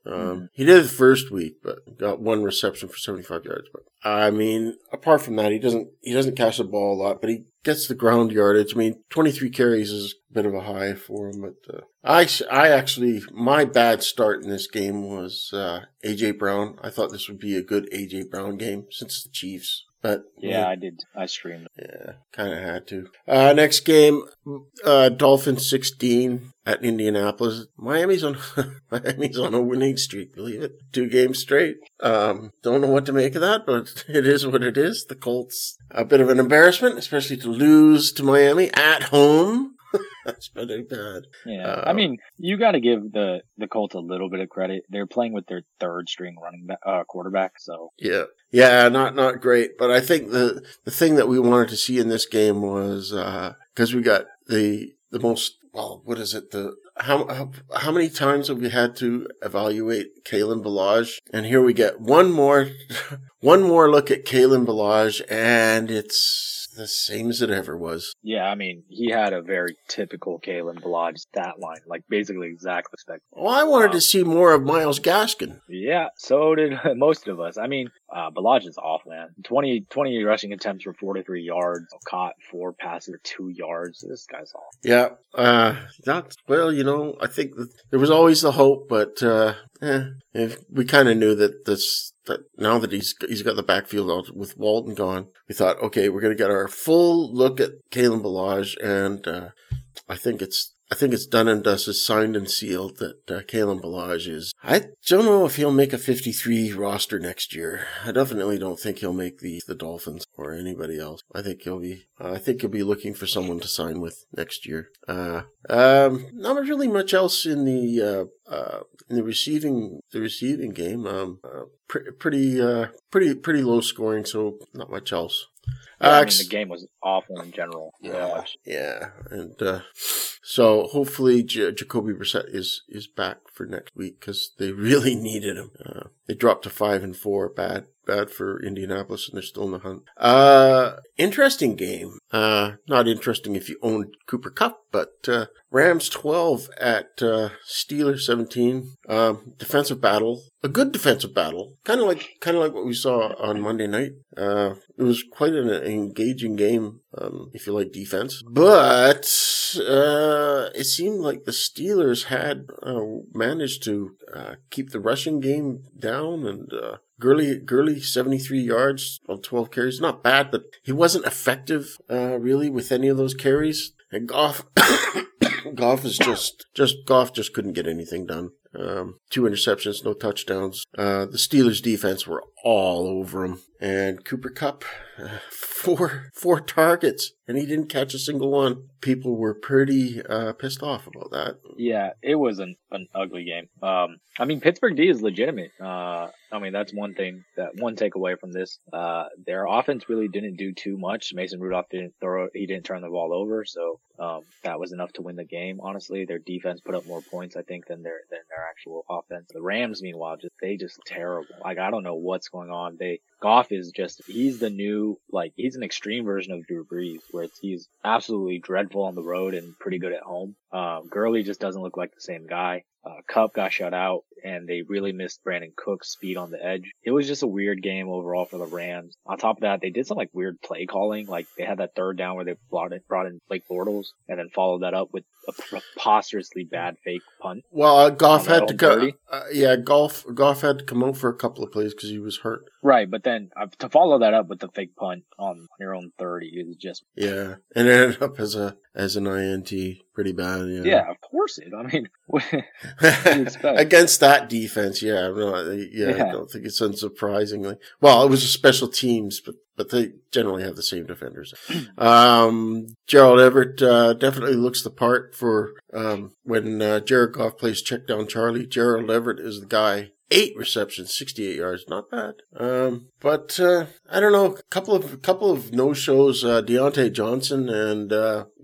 Um, Mm-hmm. He did the first week, but got one reception for seventy-five yards. But I mean, apart from that, he doesn't he doesn't catch the ball a lot, but he gets the ground yardage. I mean, twenty-three carries is a bit of a high for him. But uh, I, I actually, my bad start in this game was uh, A J Brown. I thought this would be a good A J Brown game since the Chiefs. But yeah, I did. I streamed. Yeah, kind of had to. Uh, next game, uh, Dolphins sixteen at Indianapolis. Miami's on Miami's on a winning streak. Believe it, two games straight. Um, don't know what to make of that, but it is what it is. The Colts, a bit of an embarrassment, especially to lose to Miami at home. That's pretty bad. Yeah, uh, I mean, you got to give the the Colts a little bit of credit. They're playing with their third string running back, uh, quarterback. So yeah, yeah, not not great. But I think the the thing that we wanted to see in this game was because uh, we got the the most. Well, what is it? The how, how how many times have we had to evaluate Kalen Ballage? And here we get one more one more look at Kalen Ballage, and it's the same as it ever was. Yeah, I mean, he had a very typical Kalen Ballage stat line, like basically exactly expected. Well, I wanted um, to see more of Myles Gaskin. Yeah, so did most of us. I mean, uh, Ballage is off, man. twenty, twenty rushing attempts for forty-three yards, caught four passes for two yards. This guy's off. Yeah, uh, that's, well, you know, I think that there was always the hope, but, uh, eh, if we kind of knew that this, that now that he's, he's got the backfield out with Walton gone, we thought, okay, we're going to get our full look at Kalen Ballage, and, uh, I think it's, I think it's done and dusted, signed and sealed that uh, Kalen Ballage is. I don't know if he'll make a fifty-three roster next year. I definitely don't think he'll make the the Dolphins or anybody else. I think he'll be. Uh, I think he'll be looking for someone to sign with next year. Uh, um, not really much else in the uh, uh, in the receiving the receiving game. Um, uh, pre- pretty uh, pretty pretty low scoring, so not much else. Yeah, I Uh, mean, the game was awful in general. Yeah, yeah, and uh, so hopefully J- Jacoby Brissett is is back for next week because they really needed him. Uh, they dropped to five and four, bad bad for Indianapolis, and they're still in the hunt. Uh, interesting game. Uh, not interesting if you own Cooper Kupp, but uh, Rams twelve at uh, Steelers seventeen. Um, defensive battle, a good defensive battle, kind of like kind of like what we saw on Monday night. Uh, it was quite an engaging game, um, if you like defense. But uh, it seemed like the Steelers had uh, managed to uh, keep the rushing game down, and uh, Gurley, Gurley, seventy-three yards on twelve carries. Not bad, but he wasn't effective, uh, really, with any of those carries. And Goff, Goff is just, just, Goff just couldn't get anything done. Um, two interceptions, no touchdowns. Uh, the Steelers defense were all over him. And Cooper Kupp, uh, four, four targets, and he didn't catch a single one. People were pretty, uh, pissed off about that. Yeah, it was an, an ugly game. Um, I mean, Pittsburgh D is legitimate. Uh, I mean, that's one thing, that one takeaway from this. Uh, their offense really didn't do too much. Mason Rudolph didn't throw, he didn't turn the ball over. So, um, that was enough to win the game. Honestly, their defense put up more points, I think, than their, than their actual offense. The Rams, meanwhile, just, they just terrible. Like, I don't know what's going on. They, Goff is just, he's the new, like, he's an extreme version of Drew Brees, where it's, he's absolutely dreadful on the road and pretty good at home. Um, Gurley just doesn't look like the same guy. Uh, Kupp got shut out, and they really missed Brandon Cook's speed on the edge. It was just a weird game overall for the Rams. On top of that, they did some like weird play calling. Like they had that third down where they brought in, brought in Blake Bortles, and then followed that up with a preposterously bad fake punt. Well, uh, Goff On their had to own go. thirty. Uh, yeah, Goff Goff had to come out for a couple of plays because he was hurt. Right, but then uh, to follow that up with the fake punt on, on your own thirty is just Yeah, and it ended up as a as an I N T, pretty bad. Yeah, yeah, of course it. I mean, what do you expect? Against that defense, yeah, no, yeah, Yeah. I don't think it's unsurprisingly. Well, it was a special teams, but but they generally have the same defenders. um, Gerald Everett uh, definitely looks the part for um, when uh, Jared Goff plays check down Charlie. Gerald Everett is the guy. Eight receptions, sixty-eight yards, not bad. Um, but uh, I don't know, a couple of couple of no shows. Uh, Deontay Johnson and uh,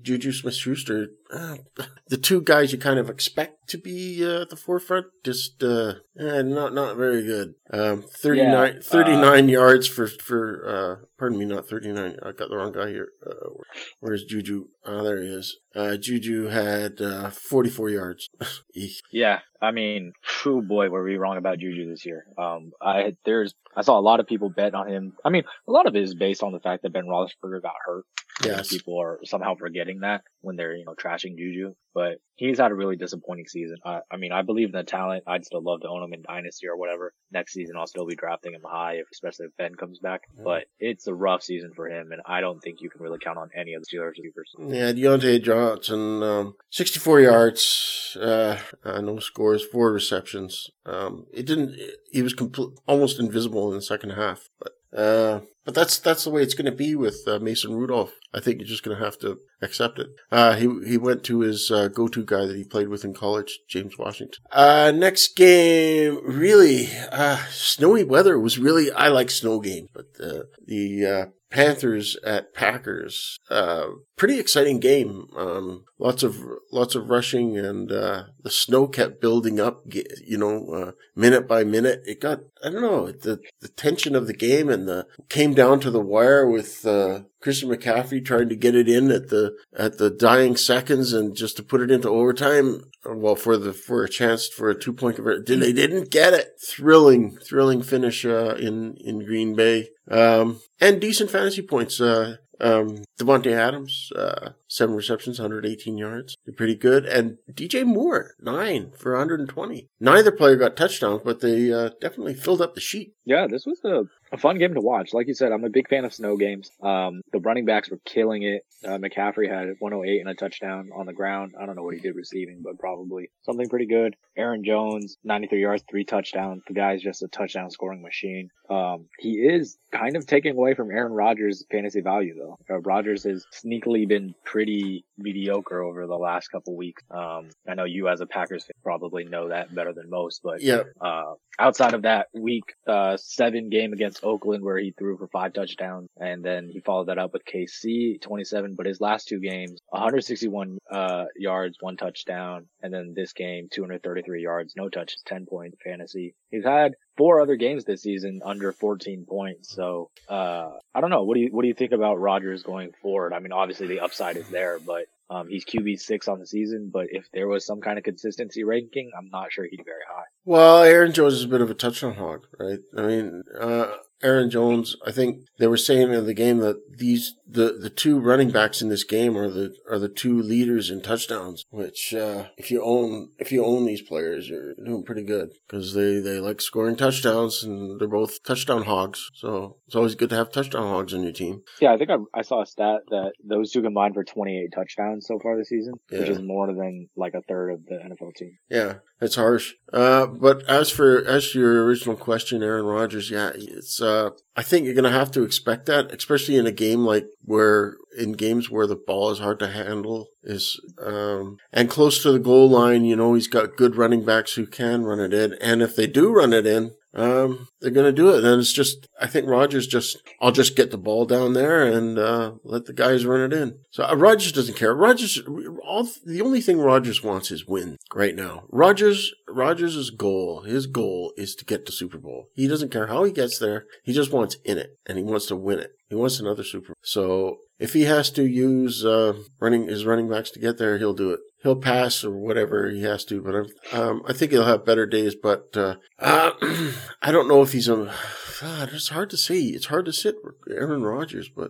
Juju Smith-Schuster, uh, the two guys you kind of expect to be uh, at the forefront, just uh, eh, not not very good. Um, thirty-nine, yeah, thirty-nine uh, yards for, for uh, pardon me, not thirty-nine. I got the wrong guy here. Uh, where's Juju? Ah, oh, there he is. Uh, Juju had uh, forty-four yards. Yeah, I mean, oh boy, were we wrong about Juju this year. Um, I there's I saw a lot of people bet on him. I mean, a lot of it is based on the fact that Ben Roethlisberger got hurt. Yes. People are somehow forgetting that when they're, you know, trashing Juju. But he's had a really disappointing season. I, I mean, I believe in the talent. I'd still love to own him in Dynasty or whatever. Next season, I'll still be drafting him high, if, especially if Ben comes back. Yeah. But it's a rough season for him, and I don't think you can really count on any of the Steelers receivers. Yeah, Deontay Johnson, um, sixty-four yards, uh, uh, no scores, four receptions. Um, it didn't. He was complete, almost invisible in the second half, but. Uh, but that's that's the way it's going to be with uh, Mason Rudolph. I think you're just going to have to accept it. Uh, he he went to his uh, go-to guy that he played with in college, James Washington. Uh, next game, really, uh, snowy weather was really, I like snow games, but uh, the uh, Panthers at Packers, uh, pretty exciting game. Um, lots of lots of rushing, and uh, the snow kept building up. You know, uh, minute by minute, it got. I don't know, the the tension of the game, and the came down to the wire with uh, Christian McCaffrey trying to get it in at the at the dying seconds, and just to put it into overtime. Well, for the for a chance for a two point conversion, they didn't get it. Thrilling, thrilling finish uh, in in Green Bay, um, and decent fantasy points. Uh, Um, Devontae Adams, uh, seven receptions, one hundred eighteen yards. They're pretty good. And D J Moore, nine for one hundred twenty. Neither player got touchdowns, but they uh, definitely filled up the sheet. Yeah, this was a, a fun game to watch. Like you said, I'm a big fan of snow games. Um, the running backs were killing it. Uh, McCaffrey had one oh eight and a touchdown on the ground. I don't know what he did receiving, but probably something pretty good. Aaron Jones, ninety-three yards, three touchdowns. The guy's just a touchdown scoring machine. Um, he is kind of taking away from Aaron Rodgers' fantasy value, though. Uh, Rodgers has sneakily been pretty mediocre over the last couple weeks. Um, I know you as a Packers fan probably know that better than most, but yeah. uh, outside of that week uh, seven game against Oakland where he threw for five touchdowns, and then he followed that up with K C, twenty-seven, but his last two games, one hundred sixty-one uh, yards, one touchdown, and then this game, two hundred thirty-three yards, no touches, ten point fantasy. He's had four other games this season under fourteen points. So, uh, I don't know. What do you, what do you think about Rodgers going forward? I mean, obviously the upside is there, but, um, he's Q B six on the season, but if there was some kind of consistency ranking, I'm not sure he'd be very high. Well, Aaron Jones is a bit of a touchdown hog, right? I mean, uh, Aaron Jones, I think they were saying in the game that these, the, the two running backs in this game are the, are the two leaders in touchdowns, which, uh, if you own, if you own these players, you're doing pretty good because they, they like scoring touchdowns and they're both touchdown hogs. So it's always good to have touchdown hogs on your team. Yeah. I think I, I saw a stat that those two combined for twenty-eight touchdowns so far this season, yeah. which is more than like a third of the N F L team. Yeah. It's harsh. Uh, but as for, as for your original question, Aaron Rodgers, yeah, it's, uh, I think you're going to have to expect that, especially in a game like where, in games where the ball is hard to handle, is, um, and close to the goal line, you know, he's got good running backs who can run it in. And if they do run it in, um, they're going to do it. And it's just, I think Rodgers just, I'll just get the ball down there and, uh, let the guys run it in. So uh, Rodgers doesn't care. Rodgers, all, the only thing Rodgers wants is win right now. Rodgers, Rodgers' goal, his goal is to get to Super Bowl. He doesn't care how he gets there. He just wants in it and he wants to win it. He wants another Super Bowl. So if he has to use, uh, running, his running backs to get there, he'll do it. He'll pass or whatever he has to, but um, I think he'll have better days. But uh, uh, I don't know if he's a. God, it's hard to see. It's hard to sit Aaron Rodgers, but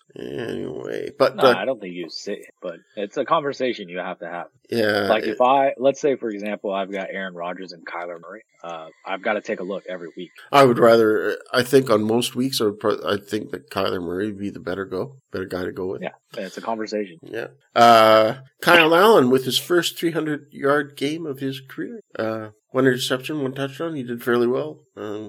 anyway. But no, uh, I don't think you sit, but it's a conversation you have to have. Yeah. Like it, if I, let's say for example, I've got Aaron Rodgers and Kyler Murray. Uh, I've got to take a look every week. I would rather. I think on most weeks, I would. Pro- I think that Kyler Murray would be the better go, better guy to go with. Yeah, it's a conversation. Yeah. Uh, Kyle Allen with his first three hundred yard game of his career. Uh, one interception, one touchdown. He did fairly well. Um,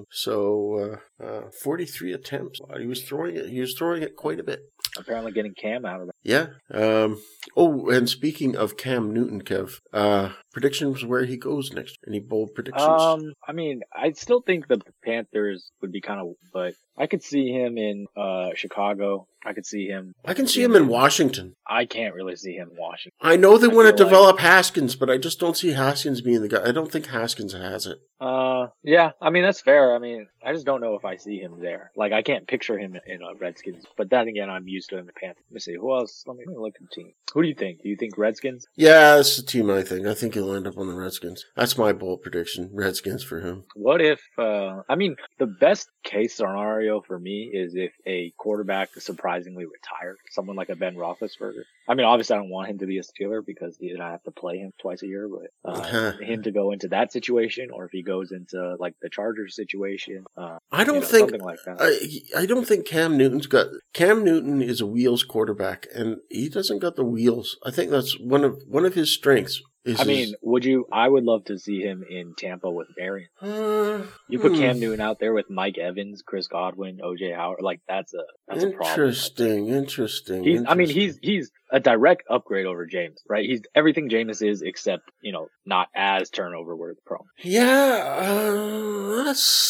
so uh, uh, forty-three attempts. He was throwing it. He was throwing it quite a bit. Apparently getting Cam out of that. Yeah. Um, oh, and speaking of Cam Newton, Kev, uh, predictions where he goes next. Any bold predictions? Um, I mean, I still think the Panthers would be kind of, but I could see him in uh, Chicago. I could see him. I can see him in Washington. I can't really see him in Washington. I know they I want to feel develop like- Haskins, but I just don't see Haskins being the guy. I don't think Haskins has it. Uh, yeah, I mean, that's fair. I mean, I just don't know if I see him there. Like, I can't picture him in a Redskins, but then again, I'm used to him in the Panthers. Let me see, who else? Let me, let me look at the team. Who do you think? Do you think Redskins? Yeah, that's the team I think. I think he'll end up on the Redskins. That's my bold prediction. Redskins for him. What if, uh, I mean, the best case scenario for me is if a quarterback surprisingly retired, someone like a Ben Roethlisberger. I mean, obviously I don't want him to be a Steeler because you know, I have to play him twice a year, but, uh, him to go into that situation, or if he goes into like the Chargers situation, uh, I don't you know, think something like that. I, I don't think Cam Newton's got Cam Newton is a wheels quarterback, and he doesn't got the wheels. I think that's one of one of his strengths. Is I mean, his, would you? I would love to see him in Tampa with Arians. uh, You put hmm. Cam Newton out there with Mike Evans, Chris Godwin, O J Howard. Like that's a that's a problem. Interesting, interesting. He's, I mean, interesting. he's he's a direct upgrade over James, right? He's everything Jameis is, except you know, not as turnover worth prone. Yeah, uh,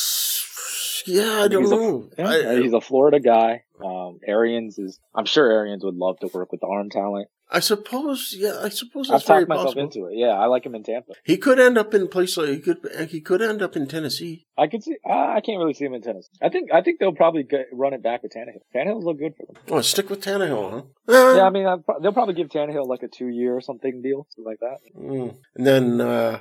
that's yeah. I, I mean, don't he's a- know. Yeah, I, he's a Florida guy. Um, Arians is. I'm sure Arians would love to work with the arm talent. I suppose. Yeah, I suppose I've that's very talked myself possible. into it. Yeah, I like him in Tampa. He could end up in a place like he could. He could end up in Tennessee. I could see. Uh, I can't really see him in Tennessee. I think. I think they'll probably get, run it back with Tannehill. Tannehill's look good for them. Oh, stick with Tannehill, huh? Uh, Yeah, I mean, I'd pro- they'll probably give Tannehill like a two-year or something deal, something like that. Mm. And then uh,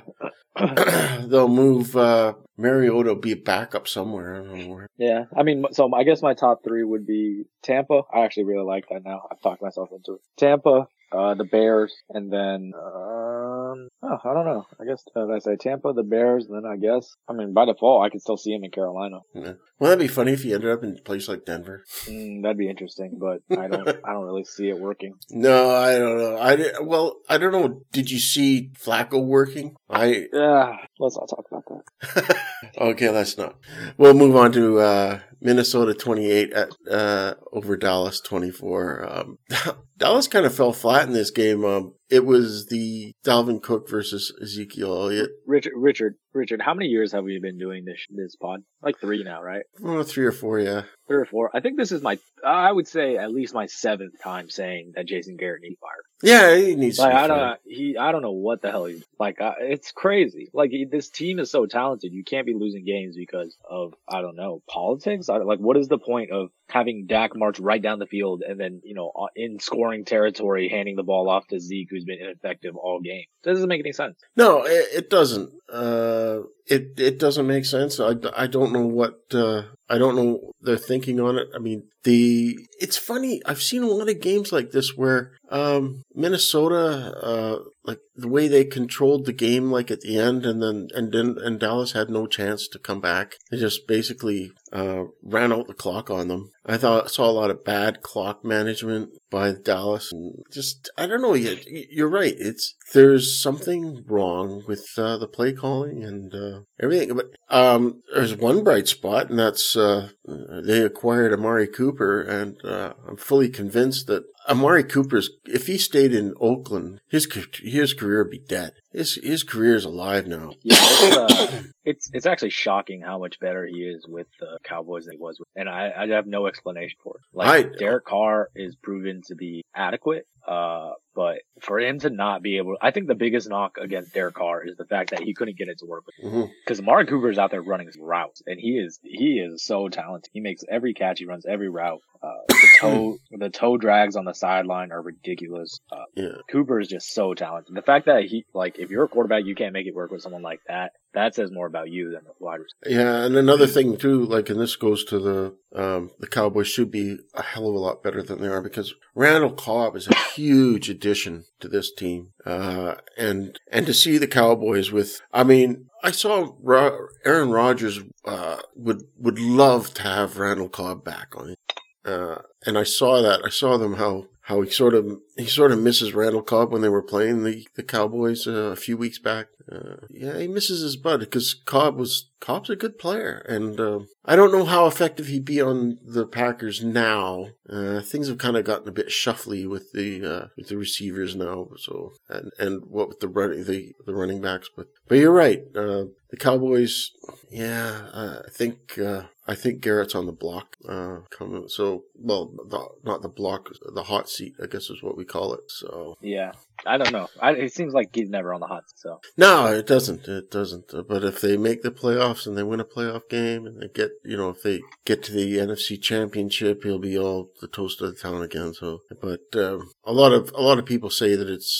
they'll move uh, Mariota, be a backup somewhere. I don't know where. Yeah, I mean, so I guess my top three would be Tampa. I actually really like that now. I've talked myself into it. Tampa, uh, the Bears, and then, um, oh, I don't know. I guess, uh, I say Tampa, the Bears, and then I guess, I mean, by default, I could still see him in Carolina. Yeah. Well, that'd be funny if he ended up in a place like Denver. Mm, that'd be interesting, but I don't, I don't really see it working. No, I don't know. I di- well, I don't know. Did you see Flacco working? I Yeah, let's not talk about that. okay, let's not. We'll move on to uh, Minnesota twenty-eight at uh, over Dallas twenty-four. Um, Dallas kind of fell flat in this game. Um, it was the Dalvin Cook versus Ezekiel Elliott. Richard, Richard, Richard, how many years have we been doing this, this pod? Like three now, right? Oh, three or four, yeah. Three or four. I think this is my, I would say at least my seventh time saying that Jason Garrett needs fired. Yeah, he needs Like to be I don't, fired. he, I don't know what the hell he's like. Uh, it's crazy. Like he, this team is so talented, you can't be losing games because of I don't know politics. I, like, what is the point of having Dak march right down the field and then you know uh, in scoring territory, handing the ball off to Zeke, who's been ineffective all game? That doesn't make any sense. No, it, it doesn't. Uh, it it doesn't make sense. I, I don't know what uh, I don't know their thinking on it. I mean, the it's funny. I've seen a lot of games like this where um, Minnesota, uh, like the way they controlled the game, like at the end, and then and then and Dallas had no chance to come back. They just basically uh, ran out the clock on them. I thought saw a lot of bad clock management by Dallas, and just I don't know. You, you're right. It's there's something wrong with uh, the play calling and uh, everything. But um, there's one bright spot, and that's uh, they acquired Amari Cooper, and uh, I'm fully convinced that Amari Cooper's if he stayed in Oakland, his his career would be dead. His his career is alive now. Yeah, it's, uh, it's it's actually shocking how much better he is with the Cowboys than he was with, and I, I have no explanation for it. Like I- Derek Carr is proven to be adequate, uh, but for him to not be able, I think the biggest knock against Derek Carr is the fact that he couldn't get it to work with. Mhm. Because Amari Cooper is out there running his routes, and he is he is so talented. He makes every catch, he runs every route. Uh, the toe the toe drags on the sideline are ridiculous. Uh, Yeah. Cooper is just so talented. The fact that he like if you're a quarterback, you can't make it work with someone like that. That says more about you than the wide receiver. Yeah, and another thing too, like, and this goes to the um, the Cowboys should be a hell of a lot better than they are because Randall Cobb is a huge addition to this team, uh, and and to see the Cowboys with, I mean, I saw Ro- Aaron Rodgers uh, would would love to have Randall Cobb back on it, uh, and I saw that I saw them how. How he sort of he sort of misses Randall Cobb when they were playing the, the Cowboys uh, a few weeks back. Uh, yeah, he misses his bud because Cobb was Cobb's a good player, and uh, I don't know how effective he'd be on the Packers now. Uh, things have kind of gotten a bit shuffly with the uh, with the receivers now, so and and what with the running the the running backs, but but you're right. Uh, the Cowboys, yeah, uh, I think. Uh, I think Garrett's on the block. Uh, coming, so well, the, not the block, the hot seat, I guess is what we call it. So yeah, I don't know. I, it seems like he's never on the hot seat. So no, it doesn't. It doesn't. But if they make the playoffs and they win a playoff game and they get, you know, if they get to the N F C Championship, he'll be all the toast of the town again. So, but um, a lot of a lot of people say that it's.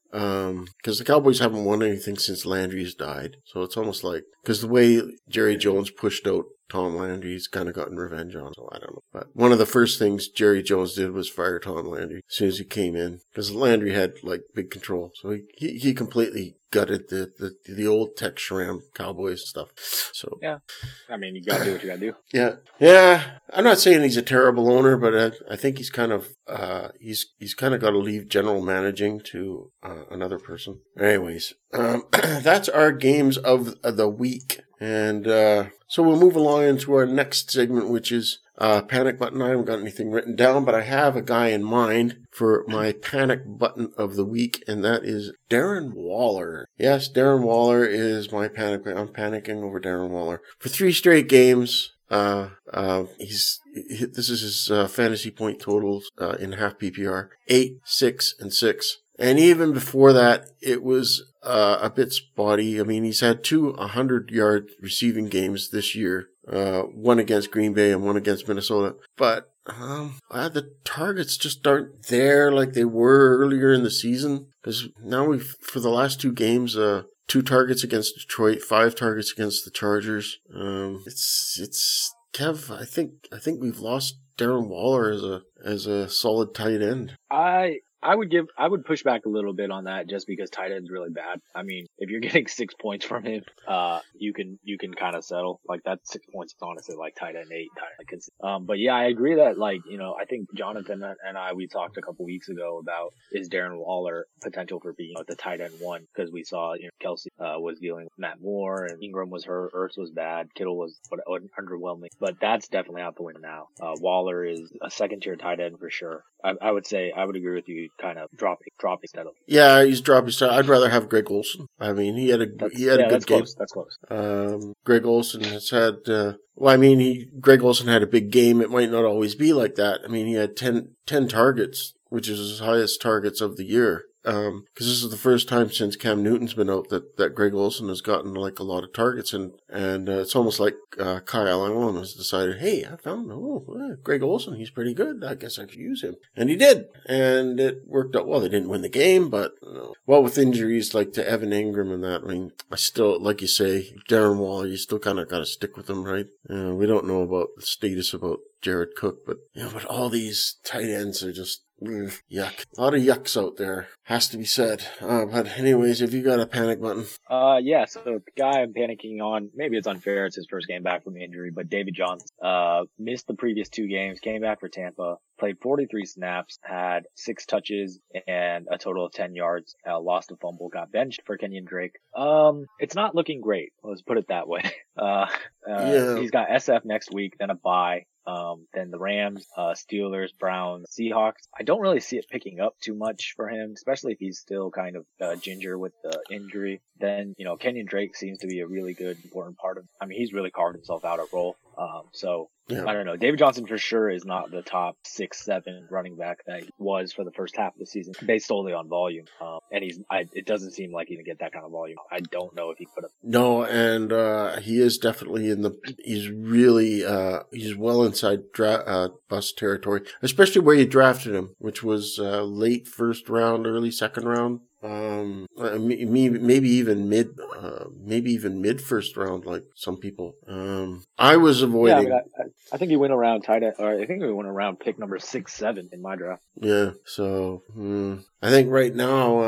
Um, because the Cowboys haven't won anything since Landry's died. So it's almost like, because the way Jerry Jones pushed out Tom Landry, he's kind of gotten revenge on. So I don't know. But one of the first things Jerry Jones did was fire Tom Landry as soon as he came in. Because Landry had, like, big control. So he, he, he completely gutted the, the, the old Tex Schramm Cowboys stuff. So yeah. I mean, you gotta do what you gotta do. Yeah. Yeah. I'm not saying he's a terrible owner, but I, I think he's kind of, uh, he's, he's kind of got to leave general managing to uh, another person. Anyways, um, that's our games of the week. And, uh, so we'll move along into our next segment, which is, uh, panic button. I haven't got anything written down, but I have a guy in mind for my panic button of the week, and that is Darren Waller. Yes, Darren Waller is my panic button. I'm panicking over Darren Waller. For three straight games, uh, uh, he's, he, this is his, uh, fantasy point totals, uh, in half P P R. Eight, six, and six. And even before that, it was uh, a bit spotty. I mean, he's had two one hundred-yard receiving games this year, uh, one against Green Bay and one against Minnesota. But um, uh, the targets just aren't there like they were earlier in the season. Because now we've, for the last two games, uh, two targets against Detroit, five targets against the Chargers. Um, it's it's Kev. I think I think we've lost Darren Waller as a as a solid tight end. I. I would give, I would push back a little bit on that just because tight end's really bad. I mean, if you're getting six points from him, uh, you can, you can kind of settle. Like that six points is honestly like tight end eight, tight end. Um, but yeah, I agree that like, you know, I think Jonathan and I, we talked a couple weeks ago about is Darren Waller potential for being the tight end one because we saw, you know, Kelsey, uh, was dealing with Matt Moore and Ingram was hurt, Ertz was bad, Kittle was underwhelming, but that's definitely out the window now. Uh, Waller is a second tier tight end for sure. I, I would say, I would agree with you, kind of dropping, dropping steadily. Yeah, he's dropping steadily. I'd rather have Greg Olsen. I mean, he had a that's, he had yeah, a good that's game. Close. That's close. Um, Greg Olsen has had. Uh, well, I mean, he Greg Olsen had a big game. It might not always be like that. I mean, he had ten, ten targets, which is his highest targets of the year. Um, because this is the first time since Cam Newton's been out that, that Greg Olsen has gotten like a lot of targets, and and uh, it's almost like uh, Kyle Allen has decided, hey, I found oh uh, Greg Olsen, he's pretty good. I guess I could use him, and he did, and it worked out well. They didn't win the game, but uh, well, with injuries like to Evan Ingram and that, I mean, I still, like you say, Darren Waller, you still kind of got to stick with him, right? Uh, we don't know about the status about Jared Cook, but you know, but all these tight ends are just. Mm, yuck. A lot of yucks out there, has to be said. Uh, but anyways, have you got a panic button? Uh, yeah, so the guy I'm panicking on, maybe it's unfair, it's his first game back from the injury, but David Johnson, uh, missed the previous two games, came back for Tampa, played forty-three snaps, had six touches and a total of ten yards, uh, lost a fumble, got benched for Kenyon Drake. Um, it's not looking great, let's put it that way. Uh, uh yeah. He's got S F next week, then a bye. Um, then the Rams, uh, Steelers, Browns, Seahawks. I don't really see it picking up too much for him, especially if he's still kind of, uh, ginger with the injury. Then, you know, Kenyon Drake seems to be a really good, important part of, I mean, he's really carved himself out a role. Um, so yeah. I don't know. David Johnson for sure is not the top six, seven running back that he was for the first half of the season based solely on volume. Um, and he's, I, it doesn't seem like he's gonna get that kind of volume. I don't know if he could have. No, and, uh, he is definitely in the, he's really, uh, he's well inside dra- uh, bust territory, especially where you drafted him, which was, uh, late first round, early second round. Um, maybe even mid, uh, maybe even mid first round, like some people. Um, I was avoiding. Yeah, I, mean, I, I think he went around tight end, or I think he went around pick number six, seven in my draft. Yeah. So, hmm, I think right now, uh,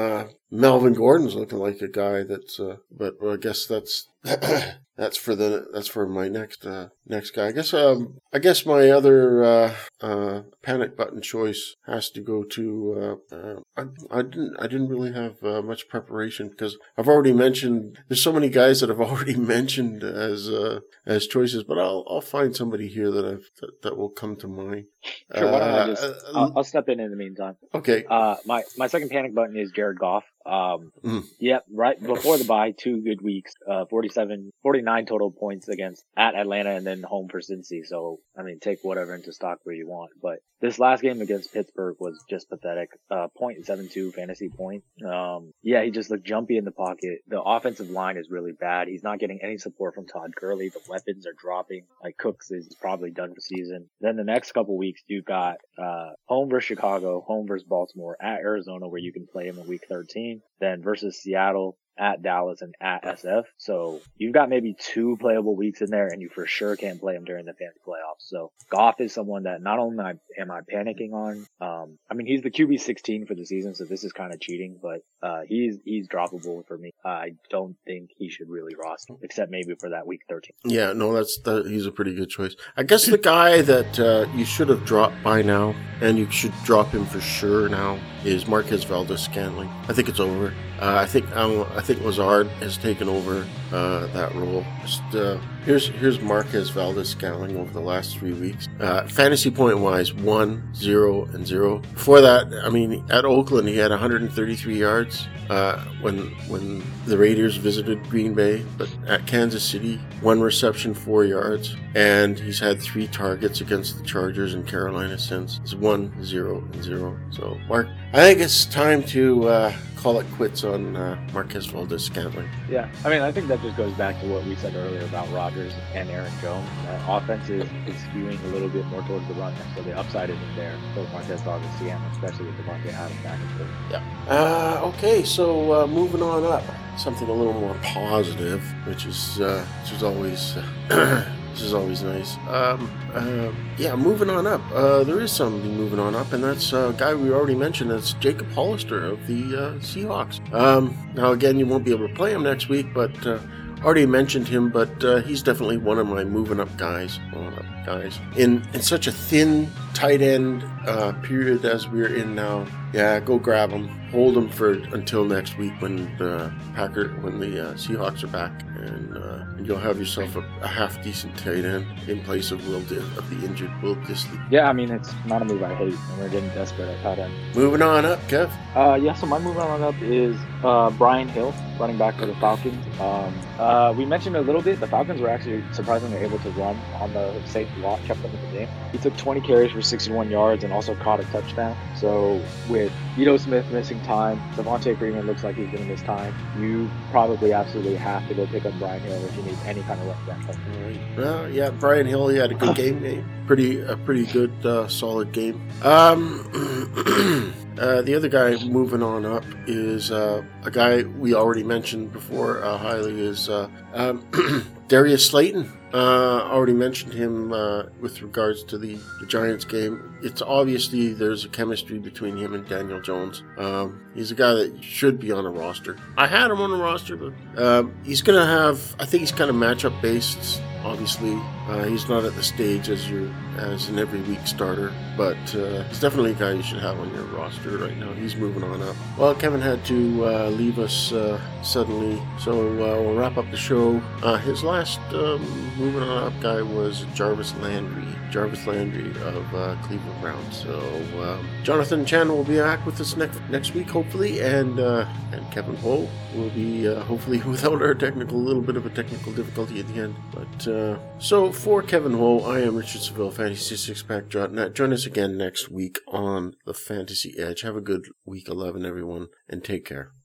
Melvin Gordon's looking like a guy that's, uh, but well, I guess that's, that's for the, that's for my next, uh, next guy. I guess, um, I guess my other, uh, uh, panic button choice has to go to, uh, uh I, I didn't, I didn't really have, uh, much preparation because I've already mentioned, there's so many guys that I've already mentioned as, uh, as choices, but I'll, I'll find somebody here that I've, that, that will come to mind. Sure, why don't I just, uh, I'll, I'll step in in the meantime. Okay. Uh, my, my second panic button is Jared Goff. Um, mm. Yep, right before the bye, two good weeks, uh, forty-seven, forty-nine total points against at Atlanta and then home for Cincy. So, I mean, take whatever into stock where you want. But this last game against Pittsburgh was just pathetic. Uh, point seven two fantasy point. Um, yeah, he just looked jumpy in the pocket. The offensive line is really bad. He's not getting any support from Todd Gurley. The weapons are dropping. Like Cooks is probably done for the season. Then the next couple weeks, you got, uh, home versus Chicago, home versus Baltimore, at Arizona where you can play him in week thirteen. Then versus Seattle, at Dallas, and at S F. So you've got maybe two playable weeks in there, and you for sure can't play him during the fantasy playoffs. So Goff is someone that not only am I panicking on, um, I mean, he's the Q B sixteen for the season, so this is kind of cheating, but uh, he's he's droppable for me. Uh, I don't think he should really roster, except maybe for that week thirteen. Yeah, no, that's that, he's a pretty good choice. I guess the guy that uh, you should have dropped by now, and you should drop him for sure now, is Marquez Valdes-Scantling. I think it's over. Uh, I think um, I think Lazard has taken over uh, that role. Just, uh, here's here's Marquez Valdes-Scantling over the last three weeks. Uh, fantasy point wise, one, zero, and zero. Before that, I mean, at Oakland he had one hundred thirty-three yards uh, when when the Raiders visited Green Bay. But at Kansas City, one reception, four yards, and he's had three targets against the Chargers and Carolina since. It's one, zero, and zero. So Mark, I think it's time to uh, call it quits on uh, Marquez Valdes-Scantling. Yeah, I mean, I think that just goes back to what we said earlier about Rodgers and Aaron Jones. Uh, offense is, is skewing a little bit more towards the run, so the upside isn't there for Marquez Valdes-Scantling, especially with Devontae Adams back and forth. Yeah. Uh, okay, so uh, moving on up, something a little more positive, which is uh, which is always. Uh, This is always nice. Um, uh, yeah, moving on up. Uh, there is somebody moving on up, and that's a guy we already mentioned. That's Jacob Hollister of the uh, Seahawks. Um, now, again, you won't be able to play him next week, but uh, already mentioned him. But uh, he's definitely one of my moving up guys. Moving up guys in in such a thin tight end uh, period as we're in now. Yeah, go grab him. Hold him for until next week when the Packer, when the uh, Seahawks are back, and, uh, and you'll have yourself a, a half decent tight end in place of Will Di- of the injured Will Dissly. Yeah, I mean, it's not a move I hate, and we're getting desperate at tight end. Moving on up, Kev. Uh, yeah, so my move on up is uh, Brian Hill, running back for the Falcons. Um, uh, we mentioned a little bit, the Falcons were actually surprisingly able to run on the safe lot, kept them in the game. He took twenty carries for sixty-one yards and also caught a touchdown. So with Ito Smith missing time, Devontae Freeman looks like he's going to miss time. You probably absolutely have to go pick up Brian Hill if you need any kind of running back. Well, yeah, Brian Hill, he had a good game, eh? Pretty, a pretty good, uh, solid game. Um, uh, the other guy moving on up is uh, a guy we already mentioned before uh, highly is uh, um, Darius Slayton. Uh, already mentioned him uh, with regards to the, the Giants game. It's obviously there's a chemistry between him and Daniel Jones. Um, he's a guy that should be on a roster. I had him on a roster, but um, he's going to have, I think he's kind of matchup based. Obviously, uh, he's not at the stage as your as an every week starter, but uh, he's definitely a guy you should have on your roster right now. He's moving on up. Well, Kevin had to uh, leave us uh, suddenly, so uh, we'll wrap up the show. Uh, his last um, moving on up guy was Jarvis Landry. Jarvis Landry of uh, Cleveland Browns. So um, Jonathan Chan will be back with us next next week, hopefully, and uh, and Kevin Ho will be uh, hopefully without our technical, little bit of a technical difficulty at the end. But uh, so for Kevin Ho, I am Richard Seville, Fantasy Six Pack dot net. Join us again next week on the Fantasy Edge. Have a good week eleven, everyone, and take care.